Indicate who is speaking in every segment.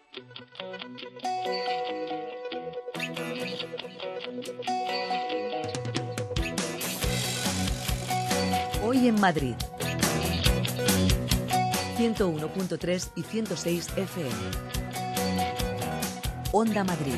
Speaker 1: Hoy en Madrid, 101.3 y 106 FM. Onda Madrid.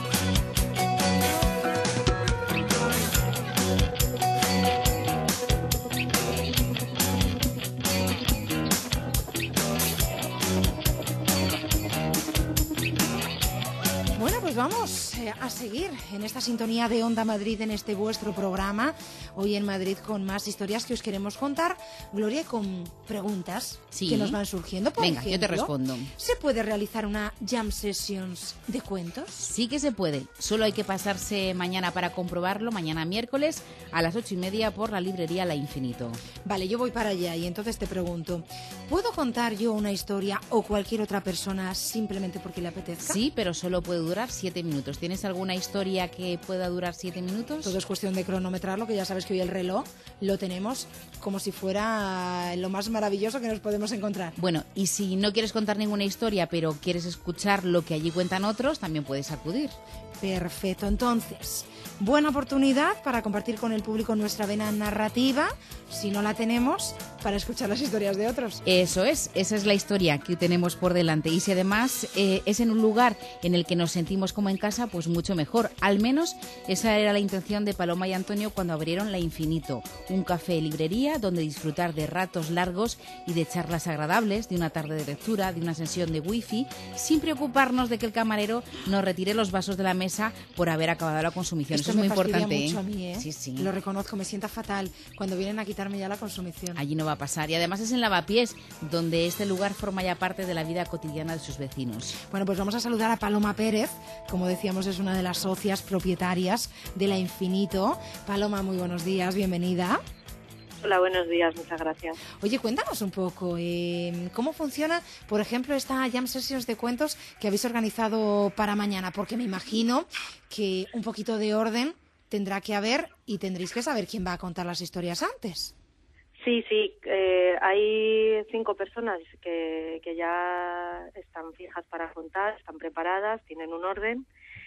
Speaker 2: Vamos a seguir en esta sintonía de Onda Madrid, en este vuestro programa, Hoy en Madrid, con más historias que os queremos contar, Gloria, con preguntas que nos van surgiendo. Por
Speaker 3: Venga,
Speaker 2: ejemplo,
Speaker 3: yo te respondo.
Speaker 2: ¿Se puede realizar una jam sessions de cuentos?
Speaker 3: Sí que se puede, solo hay que pasarse mañana para comprobarlo, mañana miércoles a las 8:30 por la librería La Infinito.
Speaker 2: Vale, yo voy para allá y entonces te pregunto, ¿puedo contar yo una historia o cualquier otra persona simplemente porque le apetezca?
Speaker 3: Sí, pero solo puede durar 7 minutos. ¿Tienes alguna historia que pueda durar 7 minutos?
Speaker 2: Todo es cuestión de cronometrarlo, que ya sabes que hoy el reloj lo tenemos como si fuera lo más maravilloso que nos podemos encontrar.
Speaker 3: Bueno, y si no quieres contar ninguna historia, pero quieres escuchar lo que allí cuentan otros, también puedes acudir.
Speaker 2: Perfecto, entonces, buena oportunidad para compartir con el público nuestra vena narrativa, si no la tenemos, para escuchar las historias de otros.
Speaker 3: Eso es, esa es la historia que tenemos por delante. Y si además es en un lugar en el que nos sentimos como en casa, pues mucho mejor. Al menos esa era la intención de Paloma y Antonio cuando abrieron La Infinito, un café librería donde disfrutar de ratos largos y de charlas agradables, de una tarde de lectura, de una sesión de wifi, sin preocuparnos de que el camarero nos retire los vasos de la mesa por haber acabado la consumición.
Speaker 2: Esto
Speaker 3: eso es muy
Speaker 2: me fastidia
Speaker 3: importante.
Speaker 2: mucho a mí, ¿eh?
Speaker 3: Sí, sí.
Speaker 2: Lo reconozco, me sienta fatal cuando vienen a quitarme ya la consumición.
Speaker 3: Allí no va a pasar. Y además es en Lavapiés, donde este lugar forma ya parte de la vida cotidiana de sus vecinos.
Speaker 2: Bueno, pues vamos a saludar a Paloma Pérez. Como decíamos, es una de las socias propietarias de La Infinito. Paloma, muy buenos días, bienvenida.
Speaker 4: Hola, buenos días, muchas gracias.
Speaker 2: Oye, cuéntanos un poco, ¿cómo funciona, por ejemplo, esta jam sessions de cuentos que habéis organizado para mañana? Porque me imagino que un poquito de orden tendrá que haber y tendréis que saber quién va a contar las historias antes.
Speaker 4: Sí, hay 5 personas que ya están fijas para contar, están preparadas, tienen un orden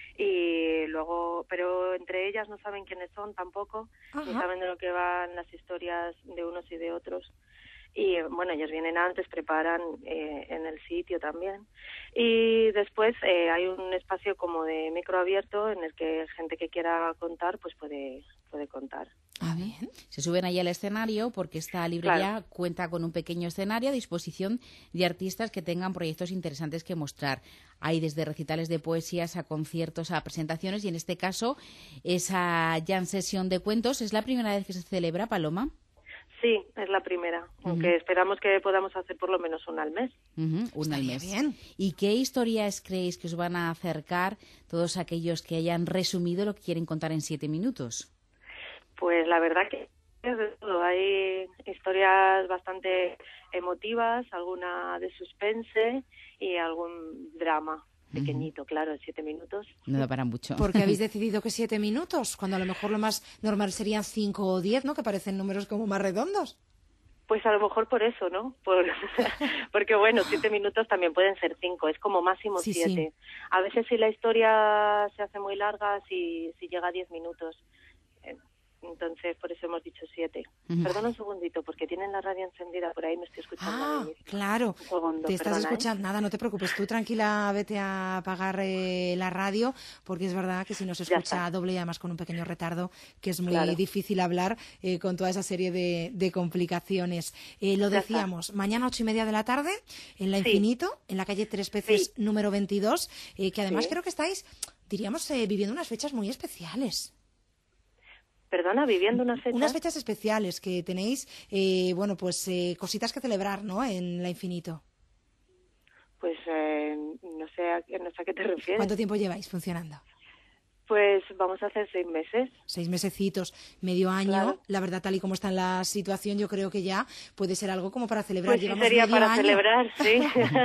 Speaker 4: y luego, pero entre ellas no saben quiénes son tampoco, ni saben de lo que van las historias de unos y de otros. Y bueno, ellos vienen antes, preparan en el sitio también. Y después hay un espacio como de micro abierto en el que gente que quiera contar pues puede contar.
Speaker 3: Ah, bien. Se suben ahí al escenario porque esta librería cuenta con un pequeño escenario a disposición de artistas que tengan proyectos interesantes que mostrar. Hay desde recitales de poesías a conciertos, a presentaciones, y en este caso esa jam session de cuentos es la primera vez que se celebra, Paloma.
Speaker 4: Sí, es la primera, aunque esperamos que podamos hacer por lo menos una al mes.
Speaker 3: Una al mes.
Speaker 2: Bien.
Speaker 3: ¿Y qué historias creéis que os van a acercar todos aquellos que hayan resumido lo que quieren contar en 7 minutos?
Speaker 4: Pues la verdad que es de todo. Hay historias bastante emotivas, alguna de suspense y algún drama. Pequeñito, claro, 7 minutos.
Speaker 3: No da para mucho.
Speaker 2: ¿Por qué habéis decidido que 7 minutos? Cuando a lo mejor lo más normal serían 5 o 10, ¿no? Que parecen números como más redondos.
Speaker 4: Pues a lo mejor por eso, ¿no? Porque bueno, 7 minutos también pueden ser 5, es como máximo 7. Sí. A veces si la historia se hace muy larga, si llega a 10 minutos. Entonces, por eso hemos dicho 7. Perdona un segundito, porque tienen la radio encendida por ahí, me estoy escuchando.
Speaker 2: Ah, claro.
Speaker 4: Segundo,
Speaker 2: te estás escuchando. Nada, no te preocupes. Tú tranquila, vete a apagar la radio, porque es verdad que si no se escucha doble y además con un pequeño retardo, que es muy difícil hablar con toda esa serie de complicaciones. Lo decíamos, mañana 8:30 de la tarde, en La Infinito, en la calle Tres Peces, número 22, que además creo que estáis, diríamos, viviendo unas fechas muy especiales.
Speaker 4: Perdona, viviendo unas fechas.
Speaker 2: Unas fechas especiales que tenéis, cositas que celebrar, ¿no? En La Infinito.
Speaker 4: Pues no sé a qué te refieres.
Speaker 2: ¿Cuánto tiempo lleváis funcionando?
Speaker 4: Pues vamos a hacer 6 meses. 6
Speaker 2: mesecitos, medio año. Claro. La verdad, tal y como está en la situación, yo creo que ya puede ser algo como para celebrar.
Speaker 4: Pues sí, sería para celebrar, sí.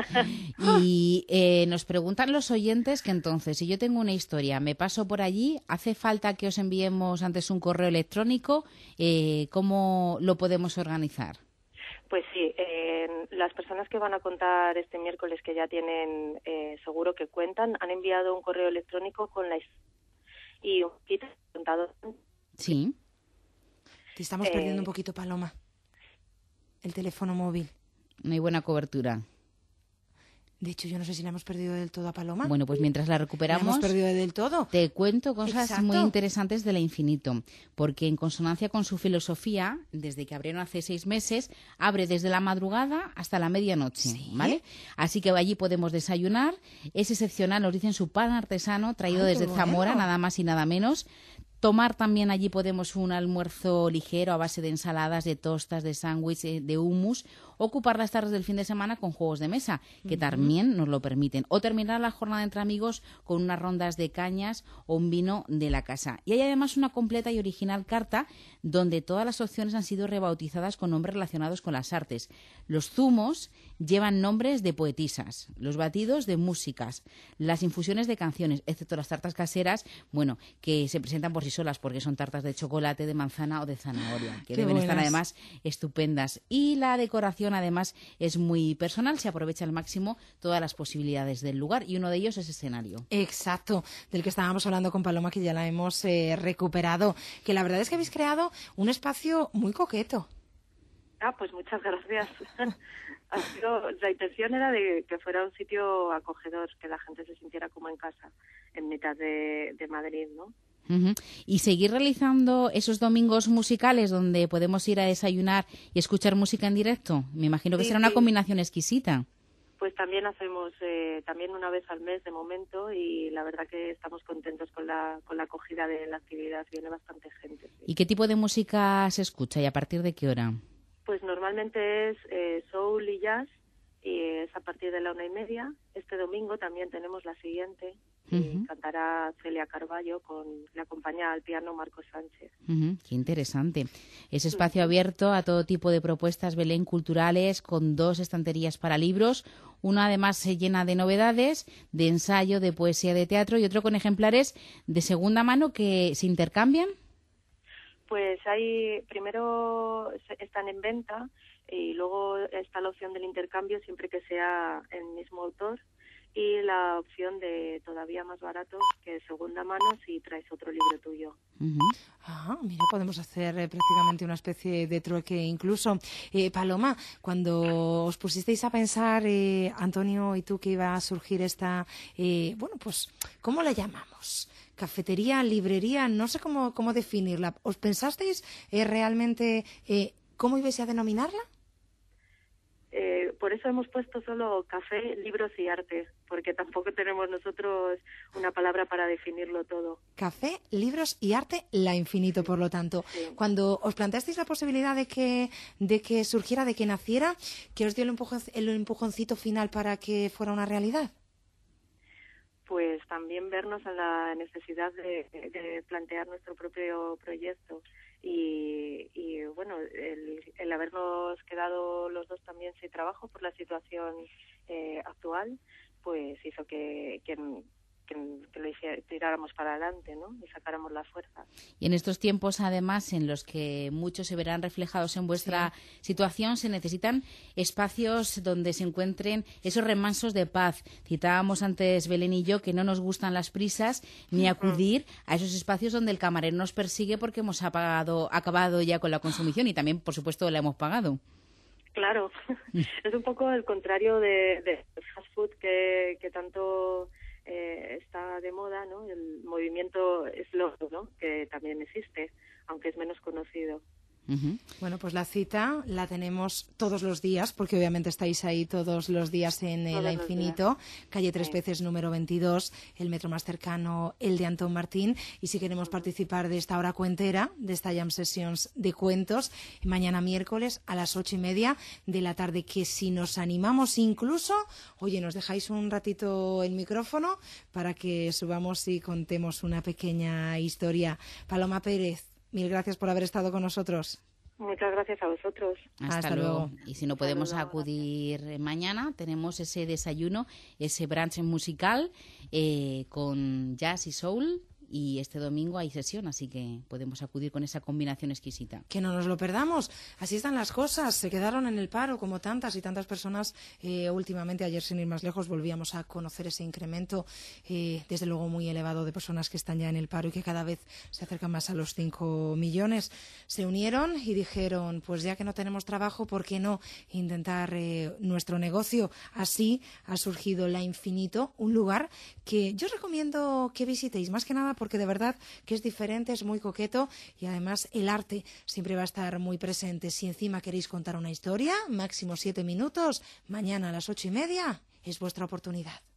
Speaker 3: Y nos preguntan los oyentes que entonces, si yo tengo una historia, me paso por allí, ¿hace falta que os enviemos antes un correo electrónico? ¿Cómo lo podemos organizar?
Speaker 4: Pues sí, las personas que van a contar este miércoles, que ya tienen seguro que cuentan, han enviado un correo electrónico con la y un kit contador.
Speaker 3: Sí.
Speaker 2: Te estamos perdiendo un poquito, Paloma. El teléfono móvil.
Speaker 3: No hay buena cobertura.
Speaker 2: De hecho, yo no sé si la hemos perdido del todo a Paloma.
Speaker 3: Bueno, pues mientras la recuperamos,
Speaker 2: ¿La hemos perdido del todo?
Speaker 3: te cuento cosas
Speaker 2: Exacto.
Speaker 3: muy interesantes de La Infinito, porque en consonancia con su filosofía, desde que abrieron hace 6 meses, abre desde la madrugada hasta la medianoche,
Speaker 2: ¿Sí?
Speaker 3: ¿vale? Así que allí podemos desayunar. Es excepcional, nos dicen su pan artesano, traído
Speaker 2: Ay,
Speaker 3: desde
Speaker 2: qué
Speaker 3: Zamora,
Speaker 2: bueno.
Speaker 3: nada más y nada menos. Tomar también allí podemos un almuerzo ligero a base de ensaladas, de tostas, de sándwich, de hummus. Ocupar las tardes del fin de semana con juegos de mesa, que también nos lo permiten. O terminar la jornada entre amigos con unas rondas de cañas o un vino de la casa. Y hay además una completa y original carta donde todas las opciones han sido rebautizadas con nombres relacionados con las artes. Los zumos llevan nombres de poetisas, los batidos de músicas, las infusiones de canciones, excepto las tartas caseras, bueno, que se presentan por sí solas porque son tartas de chocolate, de manzana o de zanahoria, que
Speaker 2: Qué
Speaker 3: deben estar
Speaker 2: buenas.
Speaker 3: además estupendas. Y la decoración además es muy personal, se aprovecha al máximo todas las posibilidades del lugar y uno de ellos es escenario.
Speaker 2: Exacto, del que estábamos hablando con Paloma, que ya la hemos recuperado. Que la verdad es que habéis creado un espacio muy coqueto.
Speaker 4: Pues muchas gracias. La intención era de que fuera un sitio acogedor, que la gente se sintiera como en casa, en mitad de Madrid, ¿no?
Speaker 3: Ujú. Y seguir realizando esos domingos musicales donde podemos ir a desayunar y escuchar música en directo. Me imagino que
Speaker 4: Sí,
Speaker 3: será una
Speaker 4: sí.
Speaker 3: combinación exquisita.
Speaker 4: Pues también hacemos también una vez al mes de momento, y la verdad que estamos contentos con la acogida de la actividad. Viene bastante gente. Sí.
Speaker 3: ¿Y qué tipo de música se escucha y a partir de qué hora?
Speaker 4: Pues normalmente es soul y jazz, y es a partir de la 1:30. Este domingo también tenemos la siguiente, y cantará Celia Carballo, le acompaña al piano Marcos Sánchez.
Speaker 3: Qué interesante. Es espacio abierto a todo tipo de propuestas, Belén, culturales, con 2 estanterías para libros. Una además se llena de novedades, de ensayo, de poesía, de teatro, y otro con ejemplares de segunda mano que se intercambian.
Speaker 4: Pues primero están en venta, y luego está la opción del intercambio siempre que sea el mismo autor, y la opción de todavía más barato, que es segunda mano, si traes otro libro tuyo.
Speaker 2: Mira, podemos hacer prácticamente una especie de trueque incluso. Paloma, cuando os pusisteis a pensar, Antonio y tú, que iba a surgir esta, pues, ¿cómo la llamamos? Cafetería, librería, no sé cómo definirla. ¿Os pensasteis realmente cómo ibais a denominarla?
Speaker 4: Por eso hemos puesto solo café, libros y arte, porque tampoco tenemos nosotros una palabra para definirlo todo.
Speaker 2: Café, libros y arte, La Infinito, por lo tanto.
Speaker 4: Sí.
Speaker 2: Cuando os planteasteis la posibilidad de que surgiera, de que naciera, ¿qué os dio el empujoncito final para que fuera una realidad?
Speaker 4: Pues también vernos en la necesidad de plantear nuestro propio proyecto, y bueno, el habernos quedado los dos también sin trabajo por la situación actual, pues hizo que lo tiráramos para adelante, ¿no? Y sacáramos la fuerza.
Speaker 3: Y en estos tiempos, además, en los que muchos se verán reflejados en vuestra situación, se necesitan espacios donde se encuentren esos remansos de paz. Citábamos antes, Belén y yo, que no nos gustan las prisas ni acudir a esos espacios donde el camarero nos persigue porque hemos acabado ya con la consumición y también, por supuesto, la hemos pagado.
Speaker 4: Claro, es un poco el contrario de fast food que tanto está de moda, ¿no? El movimiento slow, ¿no? Que también existe, aunque es menos conocido.
Speaker 2: Bueno, pues la cita la tenemos todos los días, porque obviamente estáis ahí todos los días en La Infinito, calle Tres Peces número 22, el metro más cercano, el de Antón Martín. Y si queremos participar de esta hora cuentera, de esta Jam Sessions de cuentos, mañana miércoles a las 8:30 de la tarde, que si nos animamos incluso, oye, nos dejáis un ratito el micrófono para que subamos y contemos una pequeña historia. Paloma Pérez, mil gracias por haber estado con nosotros.
Speaker 4: Muchas gracias a vosotros.
Speaker 3: Hasta luego. Y si no podemos acudir mañana, tenemos ese desayuno, ese brunch musical con jazz y soul y este domingo hay sesión, así que podemos acudir con esa combinación exquisita.
Speaker 2: Que no nos lo perdamos. Así están las cosas. Se quedaron en el paro como tantas y tantas personas. Últimamente, ayer sin ir más lejos, volvíamos a conocer ese incremento, desde luego muy elevado, de personas que están ya en el paro y que cada vez se acercan más a los 5 millones. Se unieron y dijeron, pues ya que no tenemos trabajo, ¿por qué no intentar nuestro negocio? Así ha surgido La Infinito, un lugar que yo os recomiendo que visitéis, más que nada porque de verdad que es diferente, es muy coqueto y además el arte siempre va a estar muy presente. Si encima queréis contar una historia, máximo 7 minutos, mañana a las 8:30 es vuestra oportunidad.